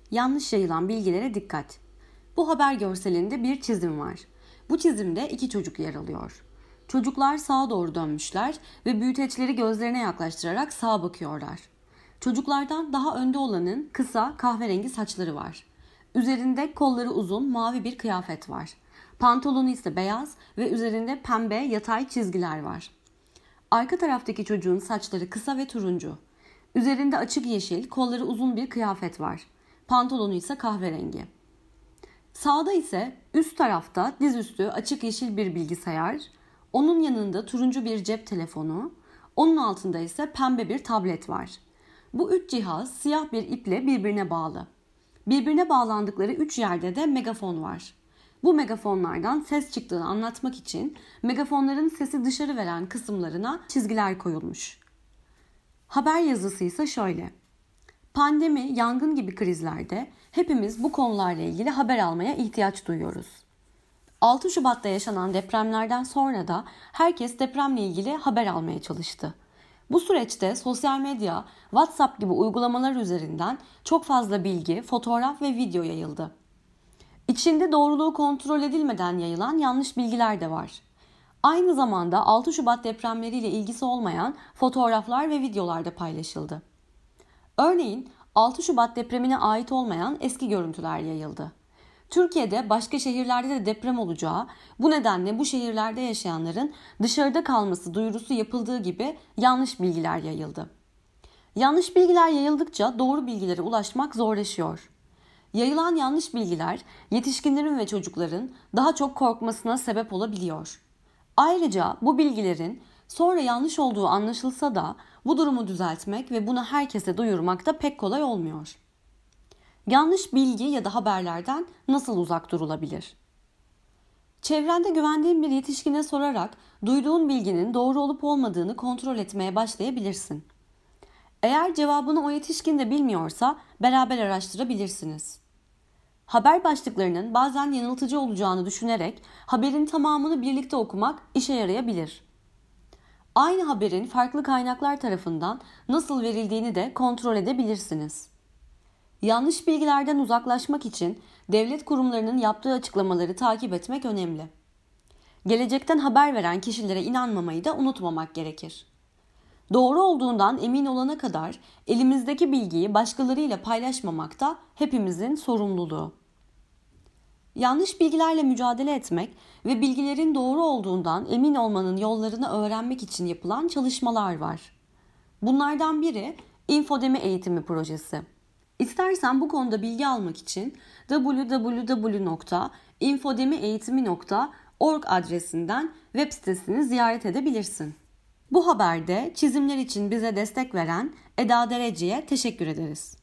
Yanlış yayılan bilgilere dikkat. Bu haber görselinde bir çizim var. Bu çizimde iki çocuk yer alıyor. Çocuklar sağa doğru dönmüşler ve büyüteçleri gözlerine yaklaştırarak sağa bakıyorlar. Çocuklardan daha önde olanın kısa kahverengi saçları var. Üzerinde kolları uzun mavi bir kıyafet var. Pantolonu ise beyaz ve üzerinde pembe yatay çizgiler var. Arka taraftaki çocuğun saçları kısa ve turuncu. Üzerinde açık yeşil, kolları uzun bir kıyafet var. Pantolonu ise kahverengi. Sağda ise üst tarafta dizüstü açık yeşil bir bilgisayar, onun yanında turuncu bir cep telefonu, onun altında ise pembe bir tablet var. Bu üç cihaz siyah bir iple birbirine bağlı. Birbirine bağlandıkları üç yerde de megafon var. Bu megafonlardan ses çıktığını anlatmak için megafonların sesi dışarı veren kısımlarına çizgiler koyulmuş. Haber yazısı ise şöyle. Pandemi, yangın gibi krizlerde hepimiz bu konularla ilgili haber almaya ihtiyaç duyuyoruz. 6 Şubat'ta yaşanan depremlerden sonra da herkes depremle ilgili haber almaya çalıştı. Bu süreçte sosyal medya, WhatsApp gibi uygulamalar üzerinden çok fazla bilgi, fotoğraf ve video yayıldı. İçinde doğruluğu kontrol edilmeden yayılan yanlış bilgiler de var. Aynı zamanda 6 Şubat depremleriyle ilgisi olmayan fotoğraflar ve videolar da paylaşıldı. Örneğin 6 Şubat depremine ait olmayan eski görüntüler yayıldı. Türkiye'de başka şehirlerde de deprem olacağı, bu nedenle bu şehirlerde yaşayanların dışarıda kalması duyurusu yapıldığı gibi yanlış bilgiler yayıldı. Yanlış bilgiler yayıldıkça doğru bilgilere ulaşmak zorlaşıyor. Yayılan yanlış bilgiler yetişkinlerin ve çocukların daha çok korkmasına sebep olabiliyor. Ayrıca bu bilgilerin sonra yanlış olduğu anlaşılsa da bu durumu düzeltmek ve bunu herkese duyurmak da pek kolay olmuyor. Yanlış bilgi ya da haberlerden nasıl uzak durulabilir? Çevrende güvendiğin bir yetişkine sorarak duyduğun bilginin doğru olup olmadığını kontrol etmeye başlayabilirsin. Eğer cevabını o yetişkin de bilmiyorsa beraber araştırabilirsiniz. Haber başlıklarının bazen yanıltıcı olacağını düşünerek haberin tamamını birlikte okumak işe yarayabilir. Aynı haberin farklı kaynaklar tarafından nasıl verildiğini de kontrol edebilirsiniz. Yanlış bilgilerden uzaklaşmak için devlet kurumlarının yaptığı açıklamaları takip etmek önemli. Gelecekten haber veren kişilere inanmamayı da unutmamak gerekir. Doğru olduğundan emin olana kadar elimizdeki bilgiyi başkalarıyla paylaşmamak da hepimizin sorumluluğu. Yanlış bilgilerle mücadele etmek ve bilgilerin doğru olduğundan emin olmanın yollarını öğrenmek için yapılan çalışmalar var. Bunlardan biri Infodemi Eğitimi Projesi. İstersen bu konuda bilgi almak için www.infodemieğitimi.org adresinden web sitesini ziyaret edebilirsin. Bu haberde çizimler için bize destek veren Eda Dereci'ye teşekkür ederiz.